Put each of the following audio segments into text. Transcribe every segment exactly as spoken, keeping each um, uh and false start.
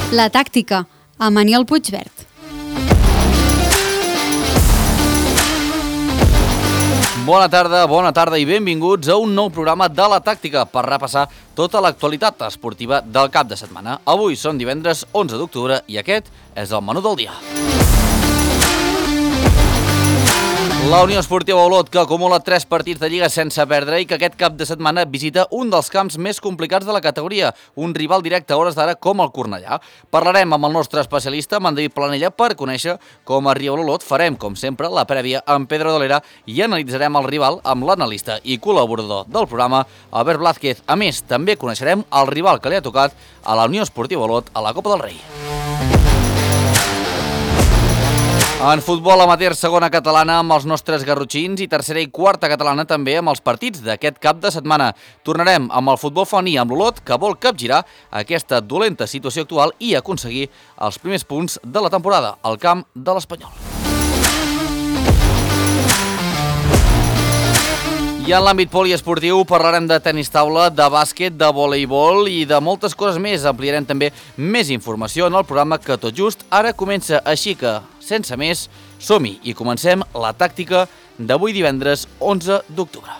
La tàctica, amb Aniol Puigvert. Bona tarda, bona tarda i benvinguts a un nou programa de La Tàctica per repassar tota l'actualitat esportiva del cap de setmana. Avui són divendres onze d'octubre i aquest és el menú del dia. La Unió Esportiva Olot, que acumula tres partits de Lliga sense perdre i que aquest cap de setmana visita un dels camps més complicats de la categoria, un rival directe a hores d'ara com el Cornellà. Parlarem amb el nostre especialista, amb en David Planella, per conèixer com arriba l'Olot. Farem, com sempre, la prèvia amb Pedro Dolera i analitzarem el rival amb l'analista i col·laborador del programa, Albert Blázquez. A més, també coneixerem el rival que li ha tocat a la Unió Esportiva Olot a la Copa del Rei. En futbol amateur segona catalana amb els nostres garrotxins i tercera i quarta catalana també amb els partits d'aquest cap de setmana. Tornarem amb el futbol femení amb l'Olot, que vol capgirar aquesta dolenta situació actual i aconseguir els primers punts de la temporada al camp de l'Espanyol. I en l'àmbit poliesportiu parlarem de tenis taula, de bàsquet, de voleibol i de moltes coses més. Ampliarem també més informació en el programa que tot just ara comença, així que, sense més, som-hi i comencem la tàctica d'avui divendres onze d'octubre.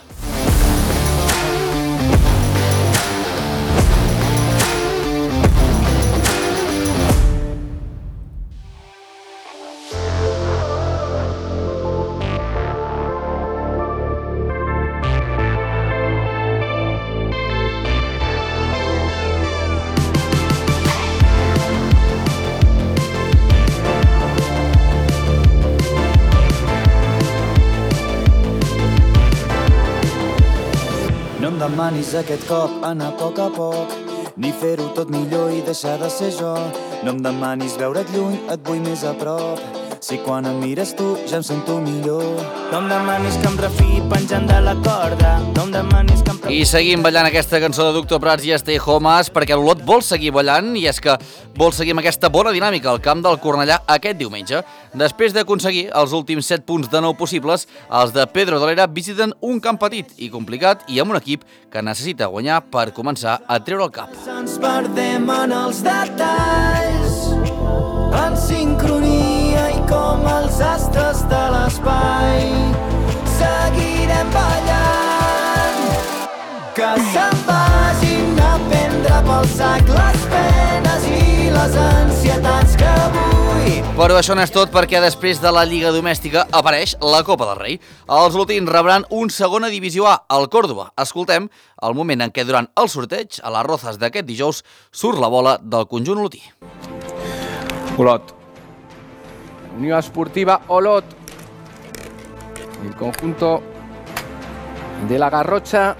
Demanis aquest cop anar a poc a poc, ni fer-ho tot millor i deixar de ser jo. No em demanis veure't lluny, et vull més a prop. Si quan em mires tu ja em sento millor. No em demanis que em refiï penjant de la corda. No em demanis que em... I seguim ballant aquesta cançó de Doctor Prats i Stay Homes perquè l'Olot vol seguir ballant i és que vol seguir amb aquesta bona dinàmica al camp del Cornellà aquest diumenge. Després d'aconseguir els últims set punts de nou possibles, els de Pedro Dolera visiten un camp petit i complicat i amb un equip que necessita guanyar per començar a treure el cap. Ens perdem en els detalls, en sincronia i com els astres de l'espai. Seguirem ballant, que se'n vagin a prendre pel sac les penes i les ansietats que vull. Però això no és tot perquè després de la Lliga Domèstica apareix la Copa del Rei. Els olotins rebran un segona divisió A, al Còrdova. Escoltem el moment en què durant el sorteig a les Rozas d'aquest dijous surt la bola del conjunt olotí. Olot. Unió Esportiva Olot. El conjunto de la Garrocha.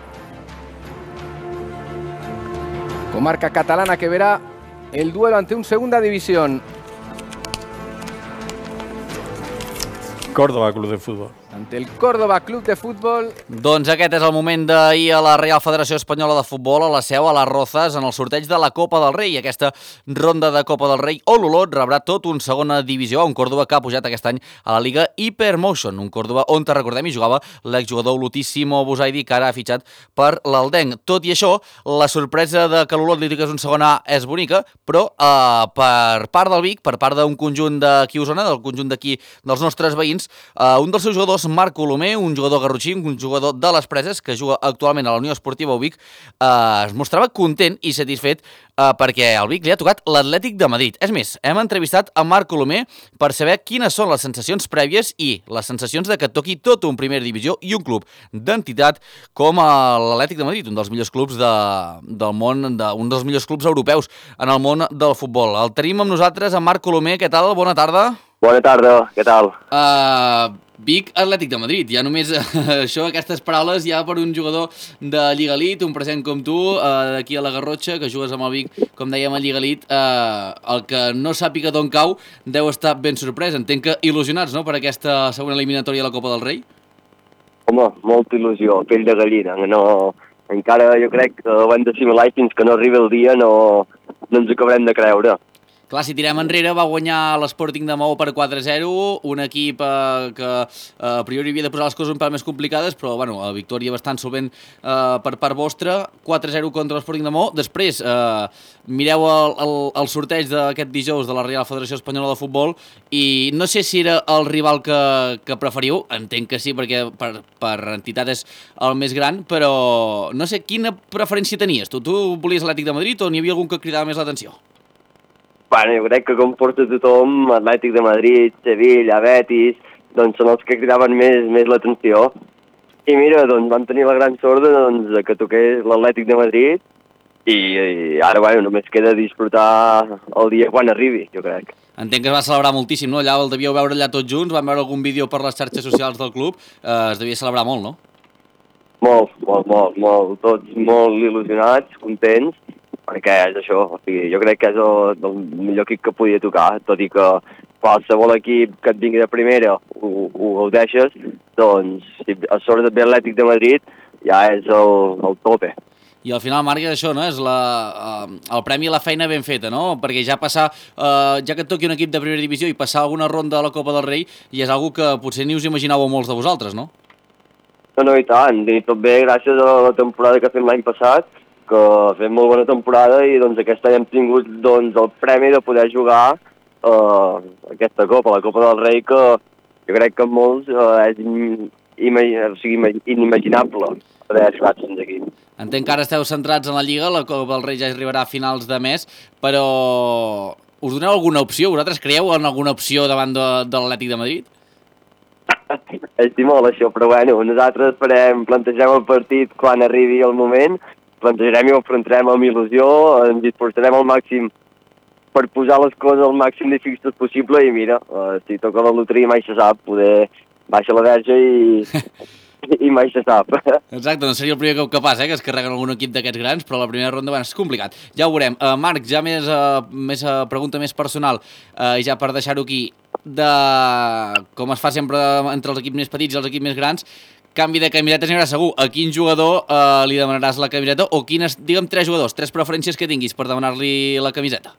Comarca catalana que verá el duelo ante un segunda división. Córdoba Club de Fútbol. Ante el Córdoba Club de Fútbol. Doncs aquest és el moment d'ahir a la Real Federació Espanyola de Futbol, a la seu, a les Rozas, en el sorteig de la Copa del Rei. Aquesta ronda de Copa del Rei, o l'Olot rebrà tot un segona divisió, un Córdoba que ha pujat aquest any a la Liga Hypermotion, un Córdoba on, te recordem, hi jugava l'exjugador olotí Simo Busaidi, que ara ha fitxat per l'Aldenc. Tot i això, la sorpresa de que l'Olot li toqués un segon A és bonica, però eh, per part del Vic, per part d'un conjunt d'aquí a Osona, del conjunt d'aquí dels nostres veïns, eh, un dels seus jugadors, Marc Colomer, un jugador garrotxí, un jugador de les Preses, que juga actualment a la Unió Esportiva Vic, eh, es mostrava content i satisfet eh, perquè al Vic li ha tocat l'Atlètic de Madrid. És més, hem entrevistat a Marc Colomer per saber quines són les sensacions prèvies i les sensacions de que toqui tot un primera divisió i un club d'entitat com l'Atlètic de Madrid, un dels millors clubs de, del món, de, un dels millors clubs europeus en el món del futbol. El tenim amb nosaltres, en Marc Colomer. Què tal? Bona tarda. Bona tarda, què tal? Uh, Vic, Atlètic de Madrid. Ja només uh, això, aquestes paraules, ja per un jugador de Lliga Elite, un present com tu, uh, d'aquí a la Garrotxa, que jugues amb el Vic, com dèiem, a Lliga Elite, uh, el que no sàpiga d'on cau deu estar ben sorprès. Entenc que il·lusionats, no?, per aquesta segona eliminatòria a la Copa del Rei. Home, molta il·lusió, pell de gallina. No, encara jo crec que ho hem d'assimilar i fins que no arribi el dia no, no ens acabarem de creure. Clar, si tirem enrere, va guanyar l'Sporting de Maó per quatre a zero, un equip eh, que eh, a priori havia de posar les coses un pèl més complicades, però bueno, la victòria bastant solvent eh, per part vostra, quatre a zero contra l'Sporting de Maó. Després, eh, mireu el, el, el sorteig d'aquest dijous de la Reial Federació Espanyola de Futbol i no sé si era el rival que, que preferiu, entenc que sí, perquè per, per entitat és el més gran, però no sé, quina preferència tenies? Tu, tu volies l'Atlètic de Madrid o n'hi havia algun que cridava més l'atenció? Bueno, jo crec que com porta tothom, Atlètic de Madrid, Sevilla, Betis, doncs són els que cridaven més, més l'atenció. I mira, doncs van tenir la gran sort de, doncs, que toqués l'Atlètic de Madrid i, i ara, bueno, només queda disfrutar el dia quan arribi, jo crec. Entenc que es va celebrar moltíssim, no? Allà el devíeu veure allà tots junts, vam veure algun vídeo per les xarxes socials del club, eh, es devia celebrar molt, no? Molt, molt, molt, molt, tots molt il·lusionats, contents, perquè és això, o sigui, jo crec que és el, el millor equip que podia tocar, tot i que qualsevol equip que et vingui de primera ho, ho, ho deixes, doncs si a sobre de l'Atlètic de Madrid ja és el, el tope. I al final, Marc, és això, no? És la, uh, el premi a la feina ben feta, no? Perquè ja passar, uh, ja que et toqui un equip de primera divisió i passar alguna ronda a la Copa del Rei ja és algo que potser ni us imaginàveu molts de vosaltres, no? No, no, i tant, i tot bé gràcies a la temporada que fem l'any passat, que fem molt bona temporada i doncs aquest any hem tingut doncs, el premi de poder jugar uh, aquesta Copa, la Copa del Rei, que jo crec que molts uh, és o sigui, inimaginable haver arribat fins aquí. Entenc que ara esteu centrats en la Lliga, la Copa del Rei ja arribarà a finals de mes, però us doneu alguna opció? Vosaltres creieu en alguna opció davant de, de l'Atlètic de Madrid? Estic molt això, però bueno, nosaltres farem, plantegem el partit quan arribi el moment, plantejarem i ho afrontarem amb il·lusió, ens esforçarem al màxim per posar les coses al màxim difícils possible i mira, uh, si toca la loteria mai se sap, poder baixa la verge i, i mai se sap. Exacte, no seria el primer cop que passa, eh, que es carreguen algun equip d'aquests grans, però la primera ronda bueno, és complicat. Ja ho veurem. Uh, Marc, ja més, uh, més uh, pregunta més personal, uh, i ja per deixar-ho aquí, de com es fa sempre entre els equips més petits i els equips més grans, canvi de camiseta n'hi haurà segur. A quin jugador eh, li demanaràs la camiseta o quines, digue'm, tres jugadors, tres preferències que tinguis per demanar-li la camiseta?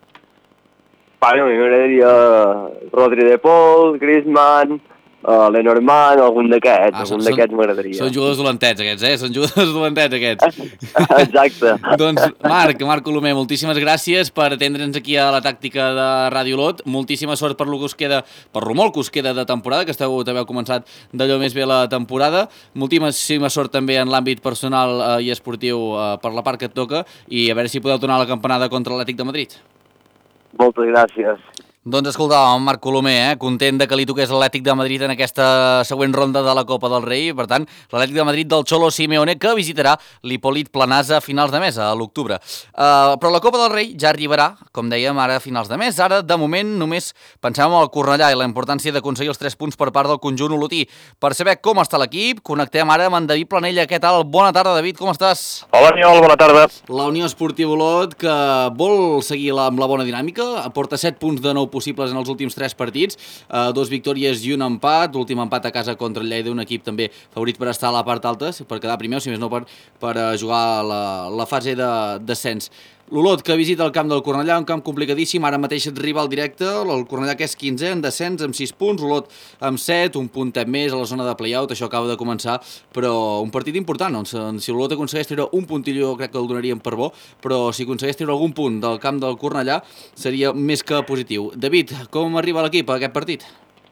Bueno, a mi m'agradaria Rodri de Paul, Griezmann, uh, Lenormand, algun d'aquests, ah, algun d'aquests m'agradaria. Són jugadors dolentets aquests, eh? Són jugadors dolentets aquests. Exacte. Doncs Marc, Marc Colomer, moltíssimes gràcies per atendre'ns aquí a la tàctica de Ràdio Olot. Moltíssima sort per lo que us queda, per lo molt que us queda de temporada, que esteu també heu començat d'allò més bé la temporada. Moltíssima sort també en l'àmbit personal eh, i esportiu eh, per la part que et toca i a veure si podeu tornar a la campanada contra l'Atlètic de Madrid. Moltes gràcies. Doncs escoltàvem Marc Colomer, eh? Content de que li toqués l'Atlètic de Madrid en aquesta següent ronda de la Copa del Rei. Per tant, l'Atlètic de Madrid del Cholo Simeone que visitarà l'Hipòlit Planasa a finals de mes, a l'octubre. Uh, però la Copa del Rei ja arribarà, com dèiem, ara a finals de mes. Ara, de moment, només pensem en el Cornellà i la importància d'aconseguir els tres punts per part del conjunt olotí. Per saber com està l'equip, connectem ara amb en David Planella. Què tal? Bona tarda, David, com estàs? Hola, Aniol, bona tarda. La Unió Esportiva Olot, que vol seguir la, amb la bona dinàmica, aporta set punts de nou possibles en els últims tres partits, uh, dos victòries i un empat, l'últim empat a casa contra el Lleida, un equip també favorit per estar a la part alta, per quedar primer, o si més no per, per uh, jugar la, la fase de descens. L'Olot, que visita el camp del Cornellà, un camp complicadíssim, ara mateix rival directe, el Cornellà que és quinzè en descens amb sis punts, l'Olot amb set, un puntet més a la zona de play-out, això acaba de començar, però un partit important, on si l'Olot aconsegueix treure un puntillo, crec que el donaríem per bo, però si aconsegueix treure algun punt del camp del Cornellà seria més que positiu. David, com arriba l'equip a aquest partit?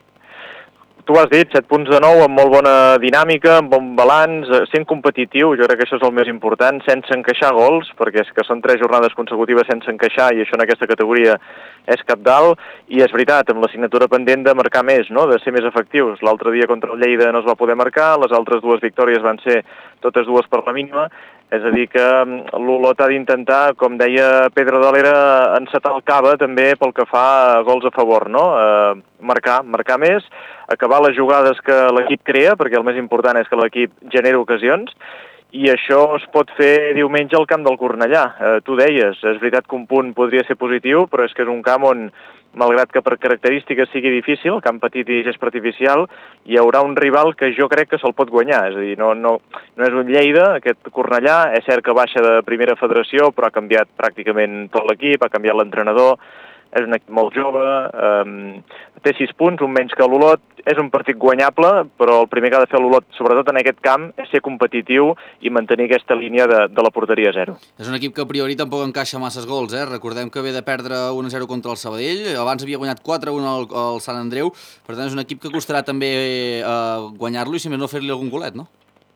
Tu ho has dit, set punts de nou, amb molt bona dinàmica, amb bon balanç, sent competitiu, jo crec que això és el més important, sense encaixar gols, perquè és que són tres jornades consecutives sense encaixar i això en aquesta categoria és cabdal, i és veritat, amb la signatura pendent de marcar més, no? De ser més efectius. L'altre dia contra el Lleida no es va poder marcar, les altres dues victòries van ser totes dues per la mínima, és a dir que l'Olot ha d'intentar, com deia Pedro Dolera, encetar el cava també pel que fa a gols a favor, no? Eh, marcar, marcar més, acabar les jugades que l'equip crea, perquè el més important és que l'equip genera ocasions, i això es pot fer diumenge al camp del Cornellà. Eh, tu deies, és veritat que un punt podria ser positiu, però és que és un camp on, malgrat que per característiques sigui difícil, camp petit i gest artificial, hi haurà un rival que jo crec que se'l pot guanyar. És a dir, no, no, no és un Lleida, aquest Cornellà, és cert que baixa de primera federació, però ha canviat pràcticament tot l'equip, ha canviat l'entrenador, és un equip molt jove, eh, té sis punts, un menys que l'Olot, és un partit guanyable, però el primer que ha de fer l'Olot, sobretot en aquest camp, és ser competitiu i mantenir aquesta línia de, de la porteria a zero. És un equip que a priori tampoc encaixa masses gols, eh? Recordem que ve de perdre un a zero contra el Sabadell, abans havia guanyat quatre a un al, al Sant Andreu, per tant és un equip que costarà també eh, guanyar-lo i si més no fer-li algun golet, no?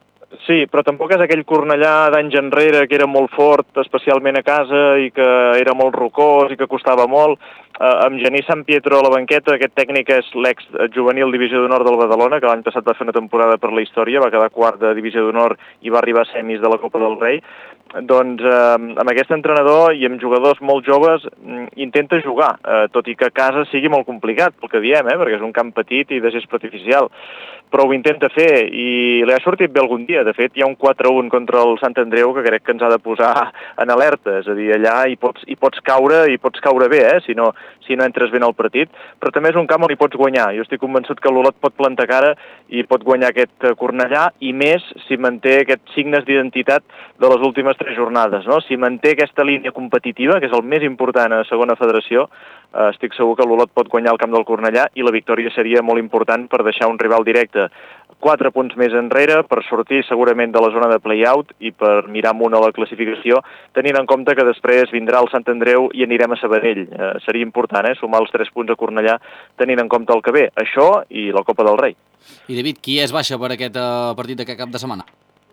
Sí, però tampoc és aquell Cornellà d'anys enrere que era molt fort, especialment a casa, i que era molt rocós i que costava molt. Uh, amb Genís Sant Pietro a la banqueta, aquest tècnic és l'ex-juvenil Divisió d'Honor del Badalona, que l'any passat va fer una temporada per la història, va quedar quart de Divisió d'Honor i va arribar a semis de la Copa del Rei. Doncs eh, amb aquest entrenador i amb jugadors molt joves intenta jugar, eh, tot i que a casa sigui molt complicat, pel que diem, eh, perquè és un camp petit i de gespa artificial, però ho intenta fer i li ha sortit bé algun dia. De fet, hi ha un quatre a un contra el Sant Andreu que crec que ens ha de posar en alerta, és a dir, allà hi pots, hi pots caure i pots caure bé, eh, si no, si no entres bé en el partit, però també és un camp on hi pots guanyar. Jo estic convençut que l'Olot pot plantar cara i pot guanyar aquest Cornellà, i més si manté aquests signes d'identitat de les últimes tres jornades, no? Si manté aquesta línia competitiva, que és el més important a segona federació, eh, estic segur que l'Olot pot guanyar el camp del Cornellà i la victòria seria molt important per deixar un rival directe quatre punts més enrere, per sortir segurament de la zona de play-out i per mirar amunt a la classificació, tenint en compte que després vindrà el Sant Andreu i anirem a Sabadell. Eh, seria important, eh, sumar els tres punts a Cornellà tenint en compte el que ve, això i la Copa del Rei. I David, qui és baixa per aquest uh, partit d'aquest cap de setmana?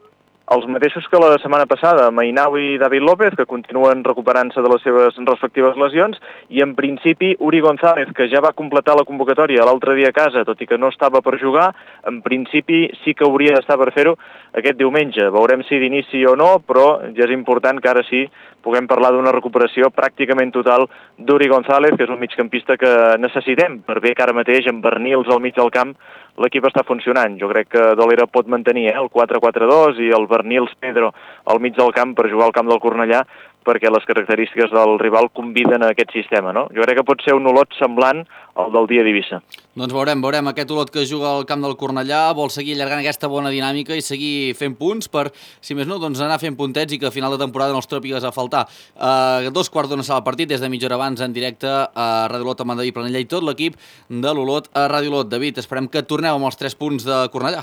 Els mateixos que la setmana passada, Mainau i David López, que continuen recuperant-se de les seves respectives lesions, i en principi Uri González, que ja va completar la convocatòria l'altre dia a casa, tot i que no estava per jugar, en principi sí que hauria d'estar per fer-ho aquest diumenge. Veurem si d'inici o no, però ja és important que ara sí puguem parlar d'una recuperació pràcticament total d'Uri González, que és un migcampista que necessitem, per bé que ara mateix amb Bernils al mig del camp l'equip està funcionant. Jo crec que Dolera pot mantenir eh, el quatre quatre dos i el Bernils Pedro al mig del camp per jugar al camp del Cornellà, perquè les característiques del rival conviden a aquest sistema, no? Jo crec que pot ser un Olot semblant al del dia d'Eivissa. Doncs veurem, veurem aquest Olot que juga al camp del Cornellà, vol seguir allargant aquesta bona dinàmica i seguir fent punts per, si més no, doncs anar fent puntets i que a final de temporada no els tròpigues a faltar. Uh, dos quarts d'una sala al partit, des de mitja hora abans en directe a Ràdio Olot amb en David Planella i tot l'equip de l'Olot a Ràdio Olot. David, esperem que torneu amb els tres punts de Cornellà.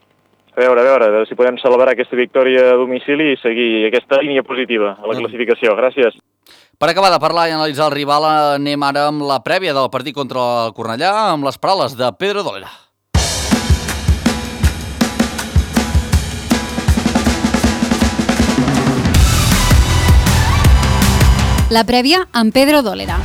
A veure, a veure, a veure si podem celebrar aquesta victòria a domicili i seguir aquesta línia positiva a la classificació. Gràcies. Per acabar de parlar i analitzar el rival, anem ara amb la prèvia del partit contra el Cornellà, amb les paraules de Pedro Dolera. La prèvia amb Pedro Dolera.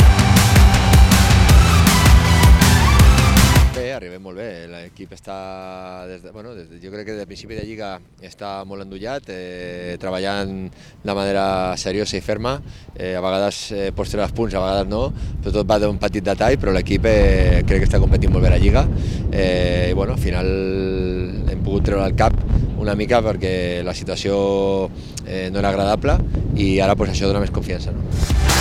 Arribem molt bé, l'equip està, des de, bueno, des de, jo crec que des del principi de Lliga està molt endollat, eh, treballant de manera seriosa i ferma, eh, a vegades eh, pots treure els punts, a vegades no, però tot va d'un petit detall, però l'equip eh, crec que està competint molt bé a la Lliga, eh, i bueno, al final hem pogut treure el cap una mica perquè la situació eh, no era agradable i ara pues, això dona més confiança. No?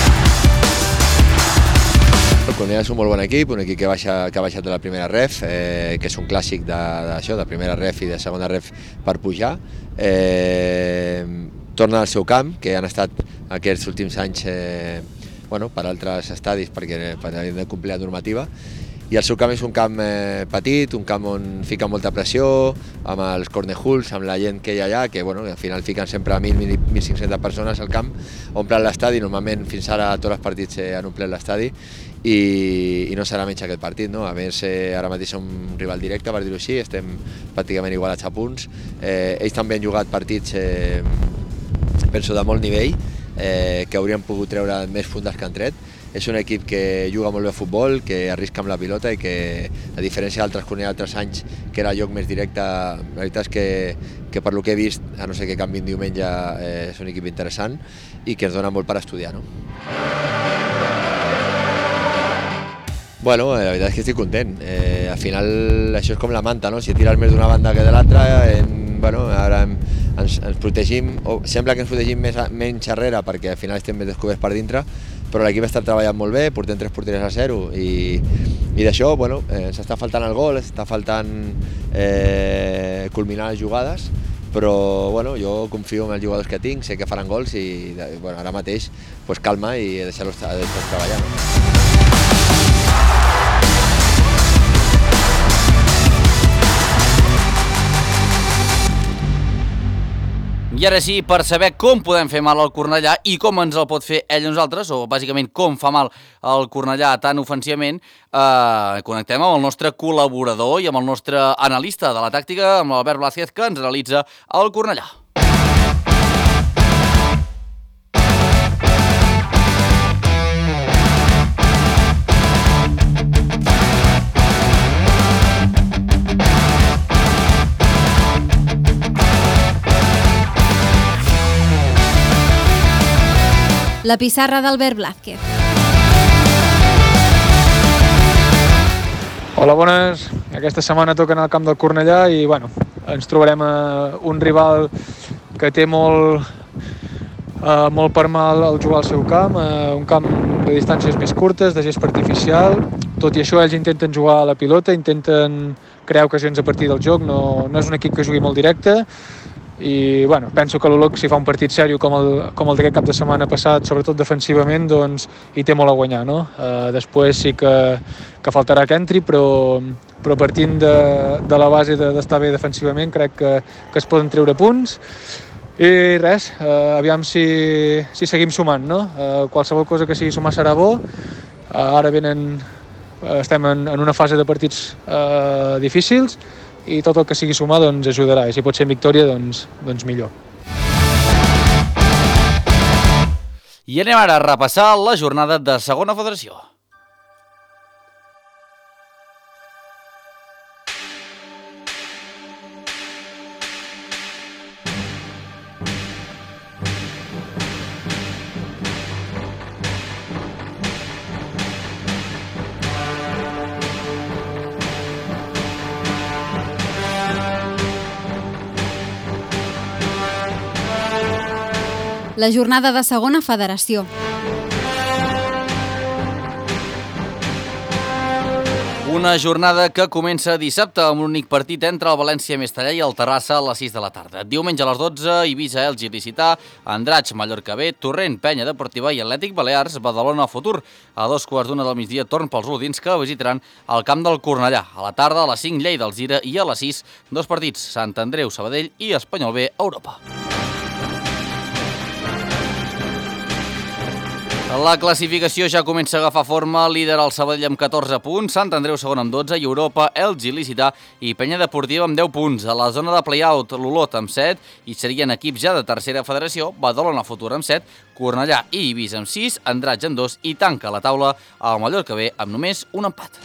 El Cornellà és un molt bon equip, un equip que, baixa, que ha baixat de la primera ref, eh, que és un clàssic d'això, de, de primera ref i de segona ref per pujar. Eh, torna al seu camp, que han estat aquests últims anys eh, bueno, per altres estadis perquè per haver de complir la normativa. I el seu camp és un camp eh, petit, un camp on fica molta pressió, amb els cornehuls, amb la gent que hi ha allà, que bueno, al final fiquen sempre mil, mil cinc-centes persones al camp, omplen l'estadi, normalment fins ara tots els partits eh, han omplert l'estadi, i, i no serà menys aquest partit, no? A més, eh, ara mateix som un rival directe, per dir-ho així, estem pràcticament igualats a punts, eh, ells també han jugat partits, eh, penso, de molt nivell, eh, que haurien pogut treure més punts dels que han tret. És un equip que juga molt bé a futbol, que arrisca amb la pilota i que, a diferència d'altres Cornellà d'altres anys, que era el joc més directe, la veritat és que, que per lo que he vist, a no ser que canviïn diumenge, eh, és un equip interessant i que ens dona molt per estudiar. No? Bueno, la veritat és que estic content. Eh, al final això és com la manta, no? Si tires més d'una banda que de l'altra, eh, bueno, ara ens, ens protegim, o sembla que ens protegim més, menys arrere perquè al final estem més descoberts per dintre, però l'equip està treballant molt bé, portem tres porteries a zero i, i d'això bueno, eh, ens està faltant el gol, ens està faltant eh, culminar les jugades, però bueno, jo confio en els jugadors que tinc, sé que faran gols i bueno, ara mateix pues, calma i deixar-los deixar treballar. I ara sí, per saber com podem fer mal al Cornellà i com ens el pot fer ell a nosaltres, o bàsicament com fa mal al Cornellà tan ofensivament, eh, connectem amb el nostre col·laborador i amb el nostre analista de la tàctica, amb l'Albert Blázquez, que ens analitza el Cornellà. La pissarra d'Albert Blázquez. Hola, bones. Aquesta setmana toca anar al camp del Cornellà i bueno, ens trobarem a un rival que té molt, uh, molt per mal al jugar al seu camp, uh, un camp de distàncies més curtes, de gespa artificial. Tot i això, ells intenten jugar a la pilota, intenten crear ocasions a partir del joc, no, no és un equip que jugui molt directe. I bueno, penso que l'Olot, si fa un partit sèrio com el, com el d'aquest cap de setmana passat, sobretot defensivament, doncs hi té molt a guanyar, no? Uh, després sí que, que faltarà que entri, però, però partint de, de la base d'estar bé defensivament crec que, que es poden treure punts. I res, uh, aviam si, si seguim sumant, no? Uh, qualsevol cosa que sigui sumar serà bo. Uh, ara venen, uh, estem en, en una fase de partits uh, difícils, i tot el que sigui sumar doncs, ajudarà, i si pot ser en victòria, doncs, doncs millor. I anem ara a repassar la jornada de segona federació. La jornada de segona federació. Una jornada que comença dissabte amb un únic partit entre el València-Mestallà i el Terrassa a les sis de la tarda. Diumenge a les dotze, Eivissa-Elx Ilicità, Andratx Mallorca B, Torrent Penya Deportiva i Atlètic Balears Badalona Futur. A dos quarts d'una del migdia torn pels olodins que visitaran el camp del Cornellà. A la tarda a les cinc Lleida Alzira i a les sis dos partits, Sant Andreu Sabadell i Espanyol B Europa. La classificació ja comença a agafar forma, líder el Sabadell amb catorze punts, Sant Andreu segon amb dotze i Europa, Elx Ilicità i Penya Deportiva amb deu punts. A la zona de play-out, l'Olot amb set i serien equips ja de tercera federació, Badalona Futur amb set, Cornellà i Eivissa amb sis, Andratx amb dos i tanca la taula el Mallorca B amb només un empat.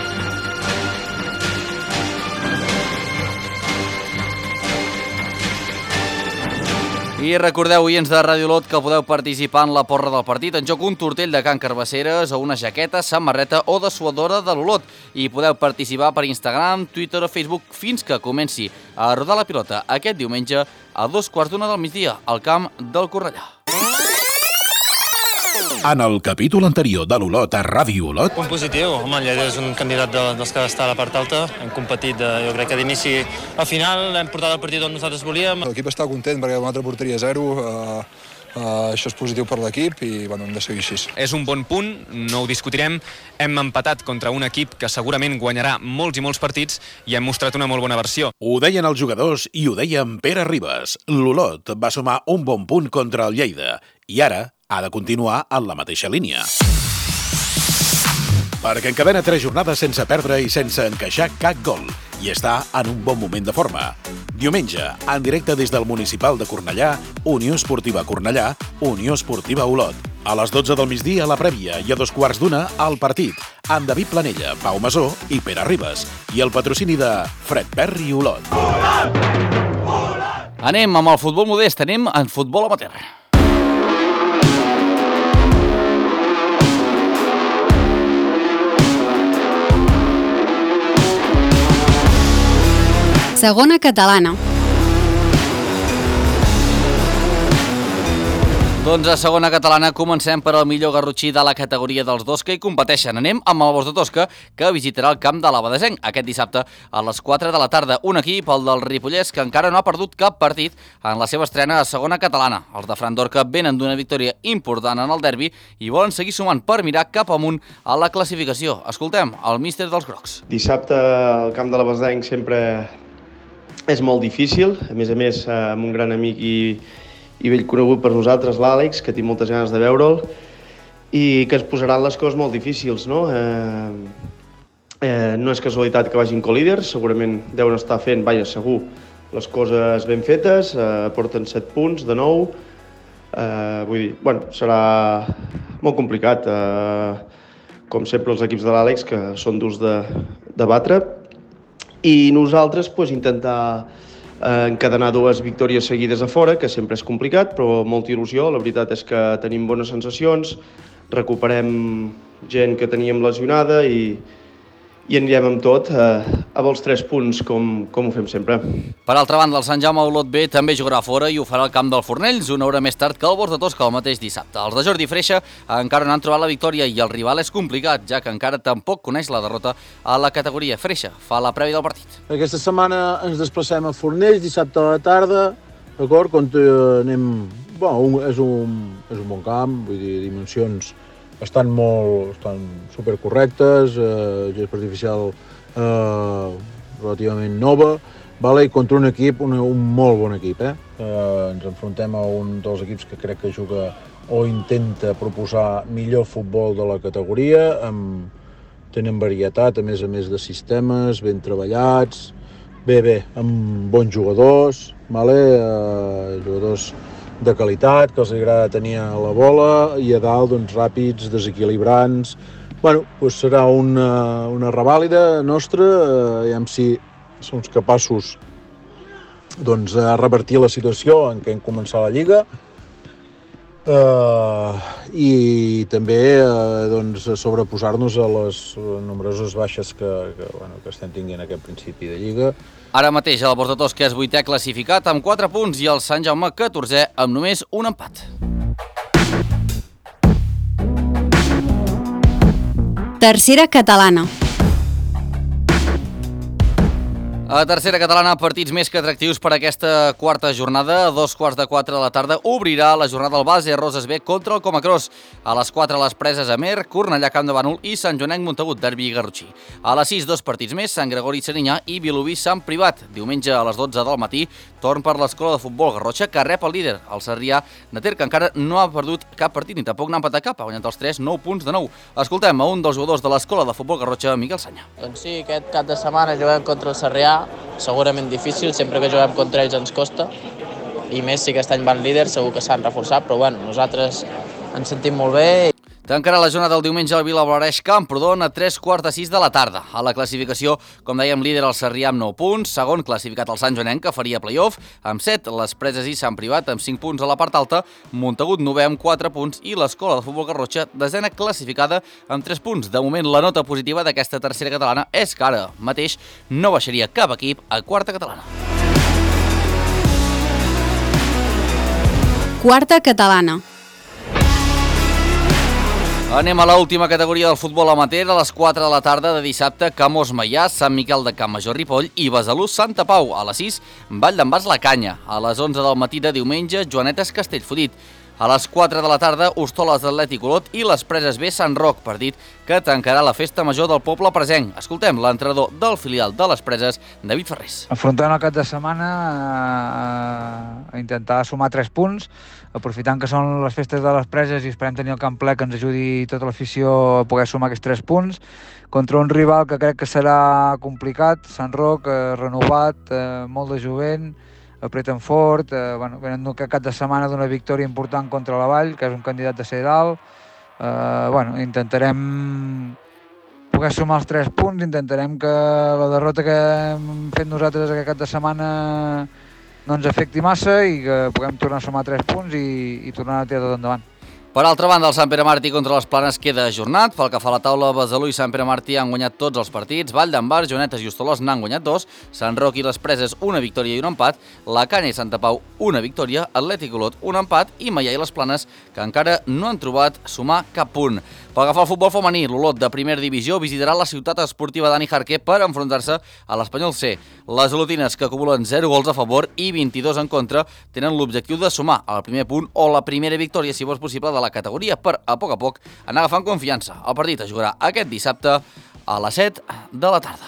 I recordeu, oients de Ràdio Olot, que podeu participar en la porra del partit. En joc un tortell de Can Carbasseres o una jaqueta, samarreta o dessuadora de l'Olot. I podeu participar per Instagram, Twitter o Facebook fins que comenci a rodar la pilota aquest diumenge a dos quarts d'una del migdia al camp del Cornellà. En el capítol anterior de l'Olot a Ràdio Olot... Un positiu, home, el Lleida és un candidat de, dels que està a la part alta, hem competit, de, jo crec que d'inici a final, hem portat el partit on nosaltres volíem. L'equip està content perquè una altra porteria zero, uh, uh, això és positiu per l'equip i bueno, hem de seguir així. És un bon punt, no ho discutirem, hem empatat contra un equip que segurament guanyarà molts i molts partits i hem mostrat una molt bona versió. Ho deien els jugadors i ho deia en Pere Ribas. L'Olot va sumar un bon punt contra el Lleida i ara ha de continuar en la mateixa línia. Perquè encadena tres jornades sense perdre i sense encaixar cap gol i està en un bon moment de forma. Diumenge, en directe des del Municipal de Cornellà, Unió Esportiva Cornellà, Unió Esportiva Olot. A les dotze del migdia, la prèvia, i a dos quarts d'una, el partit, amb David Planella, Pau Masó i Pere Ribas, i el patrocini de Fred Perry Olot. Anem amb el futbol modest, anem en futbol amateur. Segona catalana. Doncs a segona catalana comencem per al millor garrotxí de la categoria dels dos que hi competeixen. Anem amb el Bosc de Tosca, que visitarà el camp de l'Abadesenc aquest dissabte a les quatre de la tarda. Un equip, el del Ripollès, que encara no ha perdut cap partit en la seva estrena a segona catalana. Els de Fran d'Orca venen d'una victòria important en el derbi i volen seguir sumant per mirar cap amunt a la classificació. Escoltem el míster dels grocs. Dissabte al camp de l'Abadesenc sempre és molt difícil, a més a més amb un gran amic i i vell conegut per nosaltres, l'Àlex, que tinc moltes ganes de veure'l, i que ens posaran les coses molt difícils, no? Eh, eh, no és casualitat que vagin co-líders, segurament deuen estar fent, vaja, segur, les coses ben fetes, eh, porten set punts de nou, eh, vull dir, bueno, serà molt complicat, eh, com sempre els equips de l'Àlex, que són durs de, de batre, i nosaltres pues, intentar encadenar dues victòries seguides a fora, que sempre és complicat, però molta il·lusió. La veritat és que tenim bones sensacions, recuperem gent que teníem lesionada i, i anirem amb tot a, a vols tres punts, com, com ho fem sempre. Per altra banda, el Sant Jaume Olot B també jugarà fora i ho farà al camp del Fornells, una hora més tard que el Bosc de Tosca el mateix dissabte. Els de Jordi Freixa encara no han trobat la victòria i el rival és complicat, ja que encara tampoc coneix la derrota a la categoria. Freixa fa la prèvia del partit. Aquesta setmana ens desplacem a Fornells, dissabte a la tarda, d'acord? Quan anem... Bueno, un, és, un, és un bon camp, vull dir, dimensions estan molt, estan supercorrectes, eh, gespa artificial eh, relativament nova, vale? I contra un equip, un, un molt bon equip. Eh? Eh, ens enfrontem a un dels equips que crec que juga o intenta proposar millor futbol de la categoria, amb, tenen varietat, a més a més de sistemes, ben treballats, bé, bé, amb bons jugadors, vale? eh, jugadors de qualitat, que els agrada tenir a la bola, i a dalt, doncs, ràpids, desequilibrants. Bueno, doncs serà una, una revàlida nostra, eh, aviam si som capaços doncs, de revertir la situació en què hem començat la Lliga, eh, i també eh, doncs, sobreposar-nos a les nombroses baixes que, que, bueno, que estem tinguent aquest principi de Lliga. Ara mateix el Bosc de Tosca és vuitè classificat amb quatre punts i el Sant Jaume catorzè amb només un empat. Tercera catalana. A tercera catalana, partits més que atractius per aquesta quarta jornada. A dos quarts de quatre de la tarda obrirà la jornada al base Roses B contra el Comacros. A les quatre les Preses Amer, Cornellà Camp de Bànol i Sant Joanenc Montagut, derbi garrotxí. A les sis, dos partits més, Sant Gregori Serinyà i Vilobí Sant Privat. Diumenge a les dotze del matí, torn per l'Escola de Futbol Garrotxa, que rep el líder, el Sarrià de Ter, que encara no ha perdut cap partit ni tampoc n'ha empatat cap, ha guanyat els tres, nou punts de nou. Escoltem a un dels jugadors de l'Escola de Futbol Garrotxa, Miquel Sanya. Doncs sí, aquest cap de setmana juguem contra el Sarrià, segurament difícil, sempre que juguem contra ells ens costa, i més si aquest any van líders, segur que s'han reforçat, però bueno, nosaltres ens sentim molt bé. Tancarà la jornada del diumenge al Vilablareix Camprodon a tres quarts de sis de la tarda. A la classificació, com dèiem, líder el Sarrià amb nou punts, segon classificat el Sant Joanenc, que faria play-off, amb set, les Preses i Sant Privat amb cinc punts a la part alta, Montagut novè amb quatre punts i l'Escola de Futbol Garrotxa, desena classificada amb tres punts. De moment, la nota positiva d'aquesta tercera catalana és que ara mateix no baixaria cap equip a quarta catalana. Quarta catalana. Anem a l'última categoria del futbol amateur. A les quatre de la tarda de dissabte, Camós Maià, Sant Miquel de Campmajor Ripoll i Besalú Santa Pau. A les sis, Vall d'en Bas La Canya. A les onze del matí de diumenge, Joanetes Castellfollit. A les quatre de la tarda, Hostoles Atlètic Olot i les Preses B Sant Roc, partit que tancarà la festa major del poble presenc. Escoltem l'entrenador del filial de les Preses, David Ferrés. Afrontant el cap de setmana a intentar sumar tres punts, aprofitant que són les festes de les Preses i esperem tenir el camp ple que ens ajudi tota l'afició a poder sumar aquests tres punts contra un rival que crec que serà complicat, Sant Roc, eh, renovat, eh, molt de jovent, apreten fort, eh, bueno, venen un cap de setmana d'una victòria important contra la Vall, que és un candidat de ser dalt. Eh, bueno, intentarem poder sumar els tres punts, intentarem que la derrota que hem fet nosaltres aquest cap de setmana no ens afecti massa i que puguem tornar a sumar tres punts i, i tornar a tirar tot endavant. Per altra banda, el Sant Pere Martí contra les Planes queda ajornat. Pel que fa a la taula, Besalú i Sant Pere Martí han guanyat tots els partits. Vall d'en Bar, Joanetes i Hostoles n'han guanyat dos. Sant Roc i les Preses, una victòria i un empat. La Canya i Santa Pau, una victòria. Atlètic Olot, un empat. I Maià i les Planes, que encara no han trobat sumar cap punt. Pel que fa al futbol femení, l'Olot de primera divisió visitarà la ciutat esportiva Dani Jarquer per enfrontar-se a l'Espanyol C. Les olotines, que acumulen zero gols a favor i vint-i-dos en contra, tenen l'objectiu de sumar el primer punt o la primera victòria, si vols possible, de la categoria per, a poc a poc, anar agafant confiança. El partit es jugarà aquest dissabte a les set de la tarda.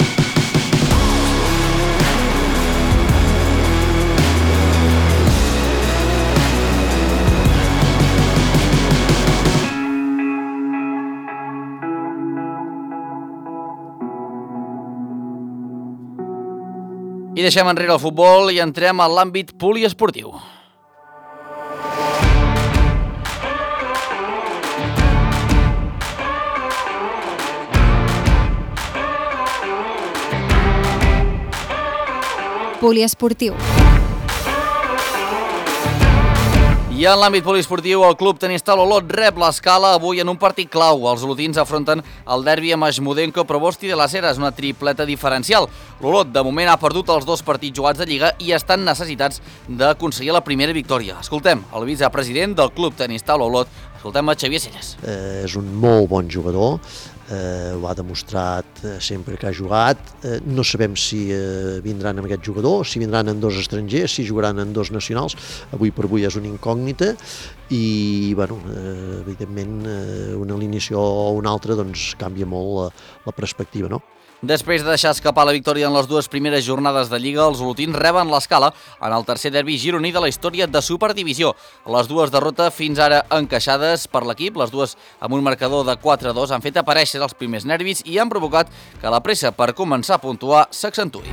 I deixem enrere el futbol i entrem a l'àmbit poliesportiu. Poliesportiu. I en l'àmbit poliesportiu, el club tenista l'Olot rep l'Escala avui en un partit clau. Els olotins afronten el derbi amb Esmudenko, Provosti de les Heres, una tripleta diferencial. L'Olot, de moment, ha perdut els dos partits jugats de Lliga i estan necessitats d'aconseguir la primera victòria. Escoltem el vicepresident del club tenista l'Olot, escoltem a Xavier Celles. Eh, és un molt bon jugador, eh, ho ha demostrat sempre que ha jugat. Eh, no sabem si eh, vindran amb aquest jugador, si vindran en dos estrangers, si jugaran en dos nacionals. Avui per avui és una incògnita i, bueno, eh, evidentment, eh, una alineació o una altra doncs, canvia molt la, la perspectiva, no? Després de deixar escapar la victòria en les dues primeres jornades de Lliga, els olotins reben l'Escala en el tercer derbi gironí de la història de Superdivisió. Les dues derrotes fins ara encaixades per l'equip, les dues amb un marcador de quatre a dos, han fet aparèixer els primers nervis i han provocat que la pressa per començar a puntuar s'accentuï.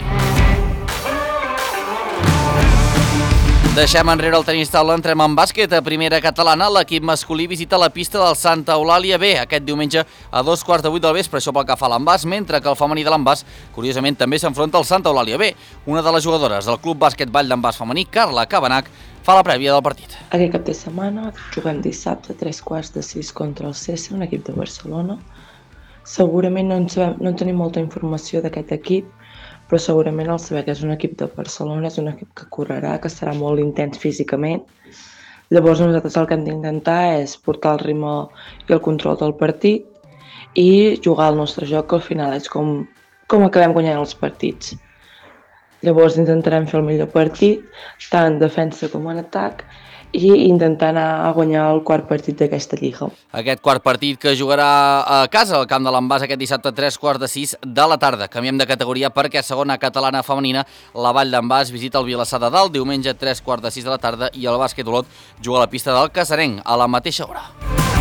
Deixem enrere el tenis taula, entrem en bàsquet. A primera catalana, l'equip masculí visita la pista del Santa Eulàlia B aquest diumenge a dos quarts de vuit del vespre, això pel que fa a l'Envàs, mentre que el femení de l'Envàs, curiosament, també s'enfronta al Santa Eulàlia B. Una de les jugadores del Club Bàsquet Vall d'Envàs femení, Carla Cabanac, fa la prèvia del partit. Aquest cap de setmana juguem dissabte a tres quarts de sis contra el C S, un equip de Barcelona. Segurament no en, sabem, no en tenim molta informació d'aquest equip, però segurament al saber que és un equip de Barcelona, és un equip que correrà, que serà molt intens físicament. Llavors nosaltres el que hem d'intentar és portar el ritme i el control del partit i jugar el nostre joc, que al final és com, com acabem guanyant els partits. Llavors intentarem fer el millor partit, tant en defensa com en atac, i intentar anar a guanyar el quart partit d'aquesta Lliga. Aquest quart partit que jugarà a casa, al camp de l'Envàs, aquest dissabte a tres quarts de sis de la tarda. Canviem de categoria perquè a segona catalana femenina la Vall d'Envàs visita el Vilassar de Dalt diumenge a tres quarts de sis de la tarda i el Bàsquet Olot juga a la pista del Casarenc a la mateixa hora.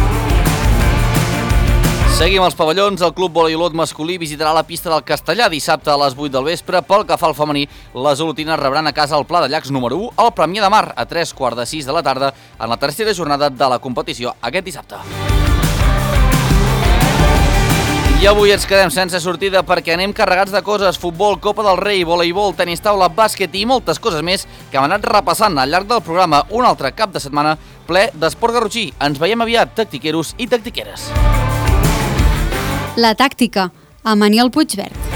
Seguim als pavellons. El Club Vòlei Olot masculí visitarà la pista del Castellà dissabte a les vuit del vespre. Pel que fa al femení, les olotines rebran a casa el Pla de Llacs número u al Premià de Mar a tres quarts de sis de la tarda en la tercera jornada de la competició aquest dissabte. I avui ens quedem sense sortida perquè anem carregats de coses: futbol, Copa del Rei, voleibol, tenis taula, bàsquet i moltes coses més que hem anat repassant al llarg del programa. Un altre cap de setmana ple d'esport garrotxí. Ens veiem aviat, tactiqueros i tactiqueres. La tàctica, amb Aniol Puigverd.